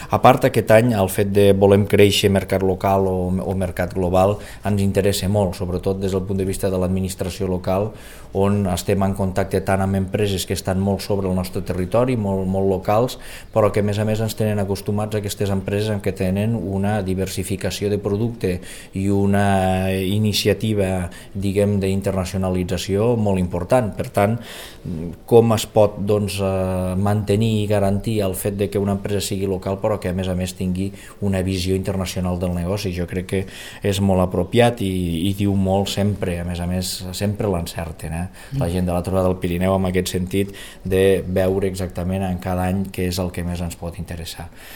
A part, aquest any, el fet de volem créixer mercat local o mercat global ens interessa molt, sobretot des del punt de vista de l'administració local, on estem en contacte tant amb empreses que estan molt sobre el nostre territori, molt locals, però que a més ens tenen acostumats a aquestes empreses en què tenen una diversificació de producte i una iniciativa, diguem, d'internacionalització molt important. Per tant, com es pot mantenir i garantir el fet de que una empresa sigui local però que a més tingui una visió internacional del negoci? Jo crec que és molt apropiat i diu molt sempre, a més sempre l'encerten. La gent de la Trobada del Pirineu en aquest sentit de veure exactament en cada any què és el que més ens pot interessar.